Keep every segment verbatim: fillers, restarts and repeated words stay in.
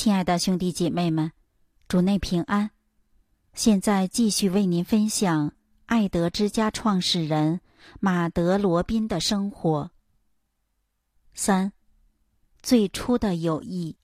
亲爱的兄弟姐妹们，主内平安。现在继续为您分享爱德之家创始人马德·罗宾的生活。三、最初的友谊。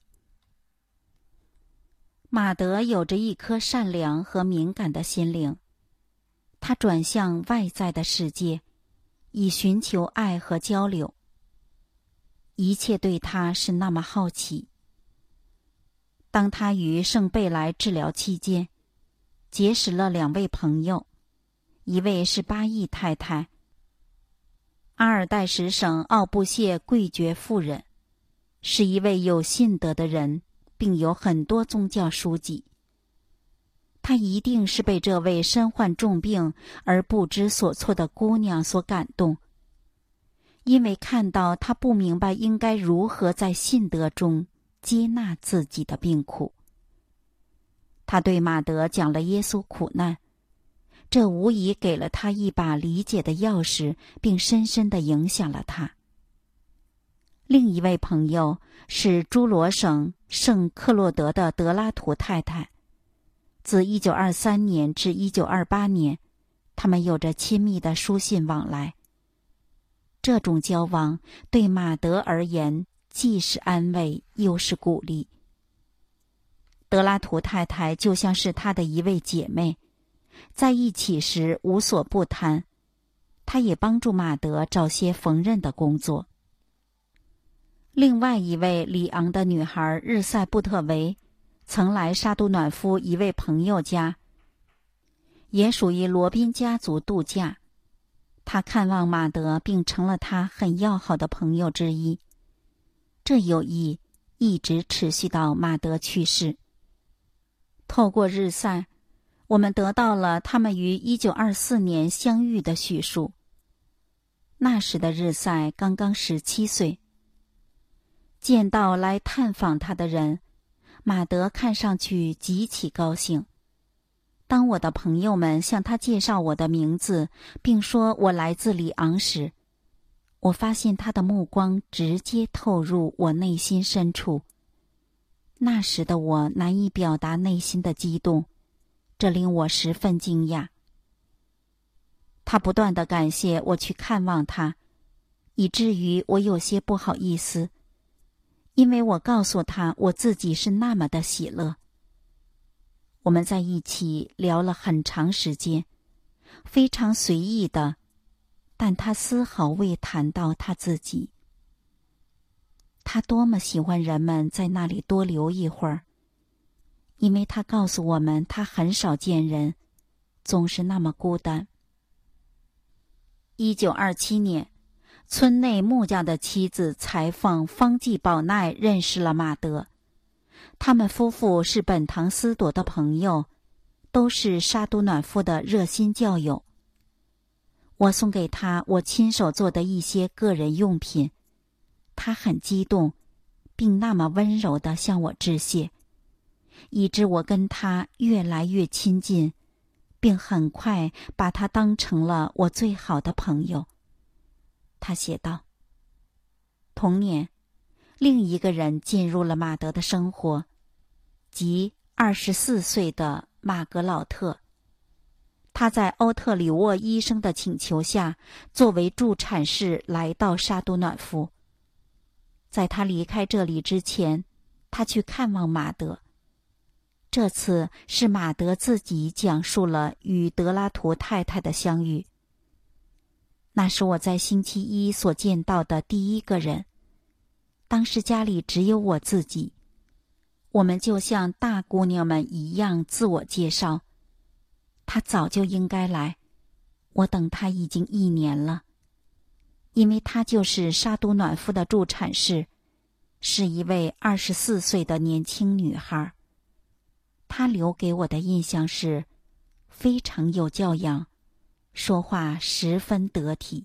马德有着一颗善良和敏感的心灵，他转向外在的世界，以寻求爱和交流。一切对他是那么好奇。当他于圣贝莱治疗期间，结识了两位朋友，一位是巴义太太，阿尔代什省奥布谢贵爵夫人，是一位有信德的人，并有很多宗教书籍。他一定是被这位身患重病而不知所措的姑娘所感动，因为看到她不明白应该如何在信德中接纳自己的病苦。他对马德讲了耶稣苦难，这无疑给了他一把理解的钥匙，并深深地影响了他。另一位朋友是诸罗省圣克洛德的德拉图太太，自一九二三年至一九二八年，他们有着亲密的书信往来。这种交往对马德而言既是安慰又是鼓励。德拉图太太就像是他的一位姐妹，在一起时无所不谈，她也帮助马德找些缝纫的工作。另外一位里昂的女孩日塞布特维曾来沙都暖夫一位朋友家，也属于罗宾家族度假。她看望马德，并成了他很要好的朋友之一。这友谊一直持续到马德去世。透过日塞，我们得到了他们于一九二四年相遇的叙述。那时的日塞刚刚十七岁。见到来探访他的人，马德看上去极其高兴。当我的朋友们向他介绍我的名字，并说我来自里昂时，我发现他的目光直接透入我内心深处。那时的我难以表达内心的激动，这令我十分惊讶。他不断地感谢我去看望他，以至于我有些不好意思，因为我告诉他我自己是那么的喜乐。我们在一起聊了很长时间，非常随意的，但他丝毫未谈到他自己。他多么喜欢人们在那里多留一会儿，因为他告诉我们他很少见人，总是那么孤单。一九二七年，村内木匠的妻子裁缝方济宝奈认识了马德。他们夫妇是本堂司铎的朋友，都是沙都暖夫的热心教友。我送给他我亲手做的一些个人用品，他很激动，并那么温柔地向我致谢，以致我跟他越来越亲近，并很快把他当成了我最好的朋友。他写道，同年，另一个人进入了马德的生活，即二十四岁的马格老特。他在欧特里沃医生的请求下，作为助产士来到沙都暖夫。在他离开这里之前，他去看望马德。这次是马德自己讲述了与德拉图太太的相遇。那是我在星期一所见到的第一个人。当时家里只有我自己，我们就像大姑娘们一样自我介绍。他早就应该来，我等他已经一年了，因为他就是沙都暖夫的助产士，是一位二十四岁的年轻女孩。她留给我的印象是非常有教养，说话十分得体。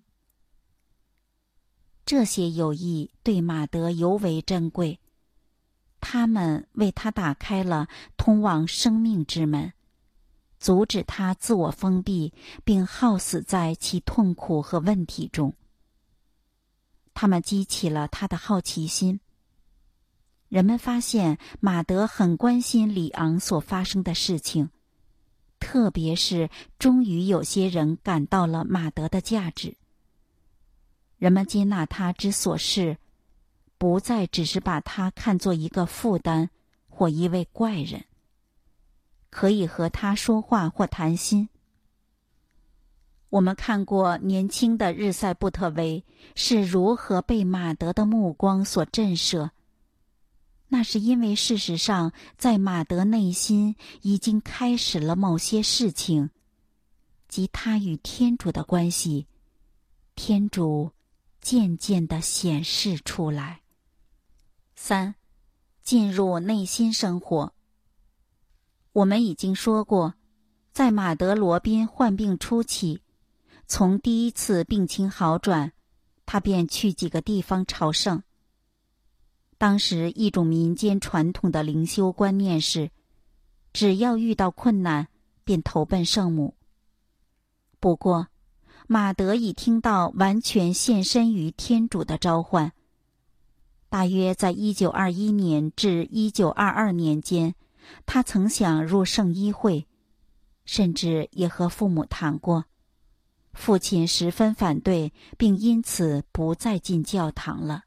这些友谊对马德尤为珍贵，他们为他打开了通往生命之门，阻止他自我封闭，并耗死在其痛苦和问题中。他们激起了他的好奇心。 人们发现马德很关心里昂所发生的事情，特别是终于有些人感到了马德的价值。人们接纳他之所是，不再只是把他看作一个负担或一位怪人，可以和他说话或谈心。我们看过年轻的日塞布特维是如何被马德的目光所震慑，那是因为事实上在马德内心已经开始了某些事情，即他与天主的关系，天主渐渐地显示出来。三、进入内心生活。我们已经说过，在马德罗宾患病初期，从第一次病情好转，他便去几个地方朝圣。当时一种民间传统的灵修观念是，只要遇到困难，便投奔圣母。不过，马德已听到完全献身于天主的召唤。大约在一九二一年至一九二二年间，他曾想入圣医会，甚至也和父母谈过。父亲十分反对，并因此不再进教堂了。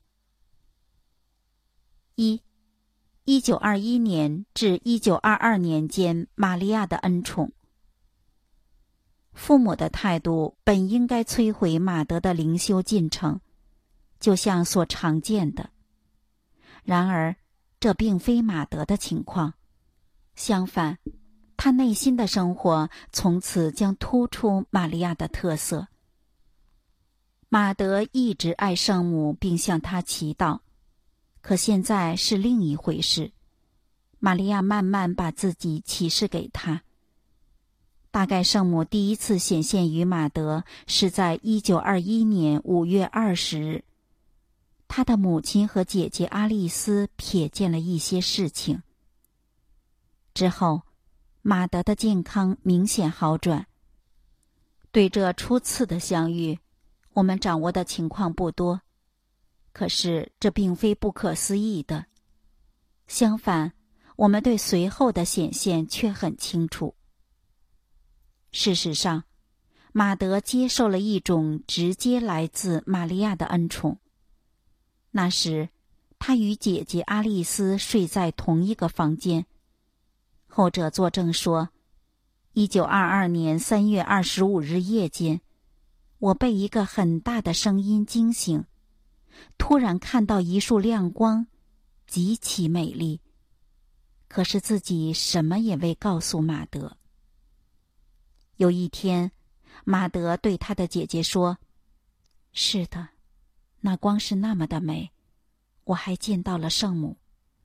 一、一九二一年至一九二二年间，玛利亚的恩宠。父母的态度本应该摧毁马德的灵修进程，就像所常见的。然而，这并非马德的情况。相反，他内心的生活从此将突出玛利亚的特色。马德一直爱圣母并向她祈祷，可现在是另一回事。玛利亚慢慢把自己启示给他。大概圣母第一次显现于马德是在一九二一年五月二十日。他的母亲和姐姐阿丽丝瞥见了一些事情。之后，马德的健康明显好转。对这初次的相遇，我们掌握的情况不多，可是这并非不可思议的。相反，我们对随后的显现却很清楚。事实上，马德接受了一种直接来自玛利亚的恩宠。那时，他与姐姐阿丽丝睡在同一个房间。后者作证说，一九二二年三月二十五日夜间，我被一个很大的声音惊醒，突然看到一束亮光，极其美丽。可是自己什么也未告诉马德。有一天，马德对他的姐姐说：“是的，那光是那么的美，我还见到了圣母。”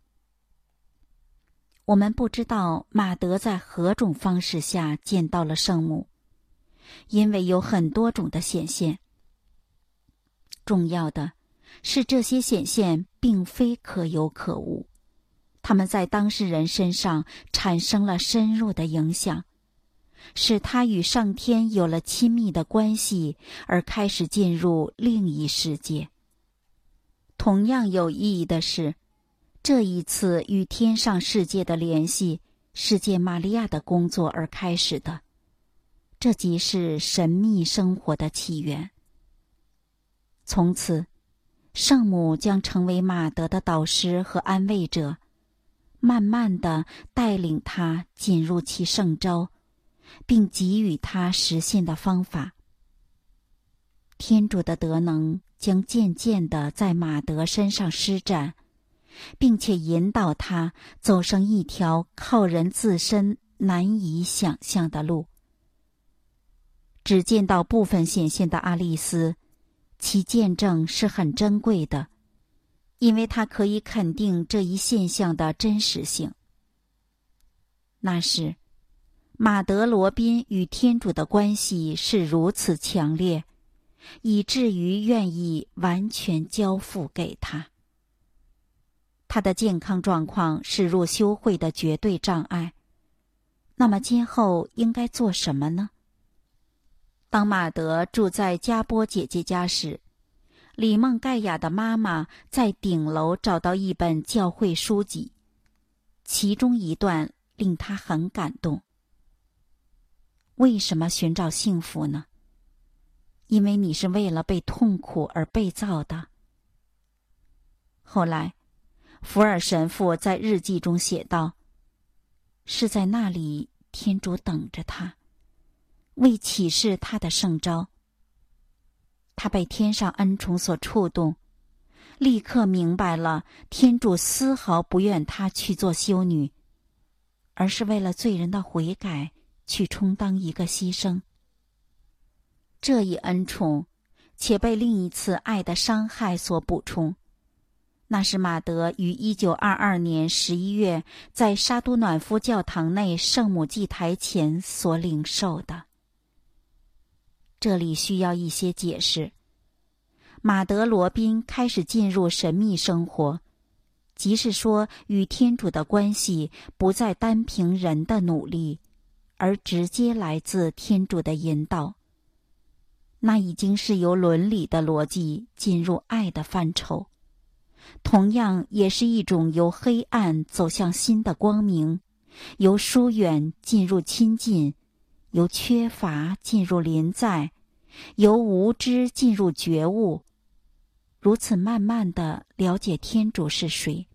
我们不知道马德在何种方式下见到了圣母，因为有很多种的显现。重要的是，这些显现并非可有可无，他们在当事人身上产生了深入的影响，使他与上天有了亲密的关系，而开始进入另一世界。同样有意义的是，这一次与天上世界的联系是借玛利亚的工作而开始的，这即是神秘生活的起源。从此，圣母将成为马德的导师和安慰者，慢慢地带领他进入其圣召，并给予他实现的方法。天主的德能将渐渐地在马德身上施展，并且引导他走上一条靠人自身难以想象的路。只见到部分显现的阿丽丝，其见证是很珍贵的，因为它可以肯定这一现象的真实性。那时，马德罗宾与天主的关系是如此强烈，以至于愿意完全交付给他。他的健康状况是入修会的绝对障碍。那么今后应该做什么呢？当马德住在加波姐姐家时， 李梦盖亚的妈妈在顶楼找到一本教会书籍，其中一段令她很感动。为什么寻找幸福呢？因为你是为了被痛苦而被造的。后来，福尔神父在日记中写道，是在那里天主等着他，为启示他的圣召。他被天上恩宠所触动，立刻明白了天主丝毫不愿他去做修女，而是为了罪人的悔改去充当一个牺牲。这一恩宠且被另一次爱的伤害所补充，那是马德于一九二二年十一月在沙都暖夫教堂内圣母祭台前所领受的。这里需要一些解释。马德罗宾开始进入神秘生活，即是说与天主的关系不再单凭人的努力，而直接来自天主的引导。那已经是由伦理的逻辑进入爱的范畴，同样也是一种由黑暗走向新的光明，由疏远进入亲近，由缺乏进入临在，由无知进入觉悟，如此慢慢地了解天主是谁。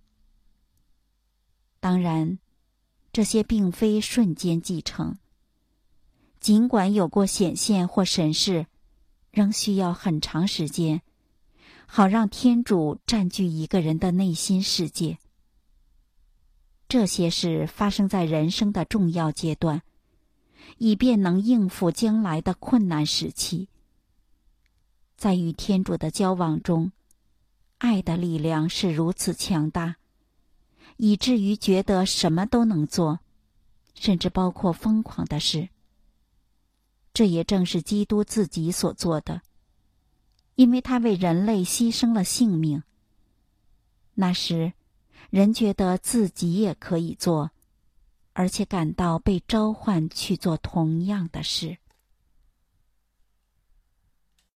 当然，这些并非瞬间继承，尽管有过显现或神视，仍需要很长时间，好让天主占据一个人的内心世界。这些事发生在人生的重要阶段，以便能应付将来的困难时期。在与天主的交往中，爱的力量是如此强大，以至于觉得什么都能做，甚至包括疯狂的事。这也正是基督自己所做的，因为他为人类牺牲了性命。那时，人觉得自己也可以做，而且感到被召唤去做同样的事。